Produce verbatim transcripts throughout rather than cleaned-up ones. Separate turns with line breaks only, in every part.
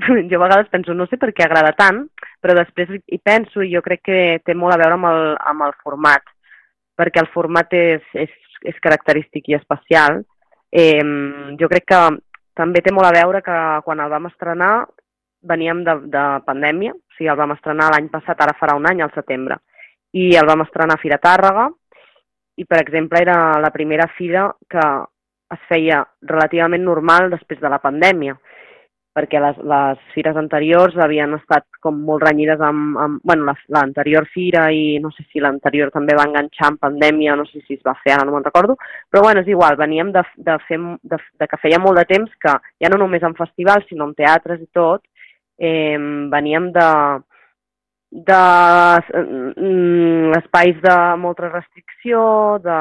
jo a vegades penso, no sé per què agrada tant, però després hi penso i jo crec que té molt a veure amb el, amb el format, perquè el format és, és, és característic i especial. Eh, jo crec que també té molt a veure que quan el vam estrenar veníem de, de pandèmia, o sigui, el vam estrenar l'any passat, ara farà un any, al setembre, i el vam estrenar a Fira Tàrrega, i, per exemple, era la primera fira que es feia relativament normal després de la pandèmia, perquè les, les fires anteriors havien estat com molt renyides amb, amb bueno, l'anterior fira i no sé si l'anterior també va enganxar en pandèmia, no sé si es va fer, ara no me'n recordo, però bueno, és igual, veníem de, de, fer, de, de que feia molt de temps que ja no només en festivals, sinó en teatres i tot, eh, veníem de, de mm, espais de molta restricció, de,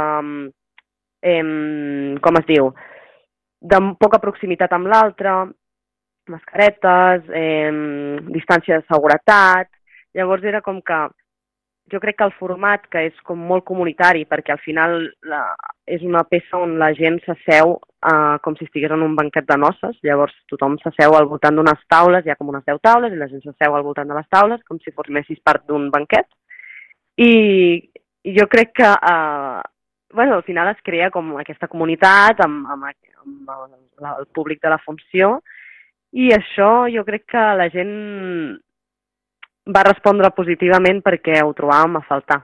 eh, com es diu, de poca proximitat amb l'altre, mascaretes, eh, distància de seguretat. Llavors era com que jo crec que el format, que és com molt comunitari, perquè al final la, és una peça on la gent s'asseu eh, com si estigués en un banquet de noces, llavors tothom s'asseu al voltant d'unes taules, hi ha com unes deu taules, i la gent s'asseu al voltant de les taules, com si formessis part d'un banquet. I, i jo crec que eh, bueno, al final es crea com aquesta comunitat amb, amb, amb el, el públic de la funció, i això jo crec que la gent va respondre positivament perquè ho trobàvem a faltar.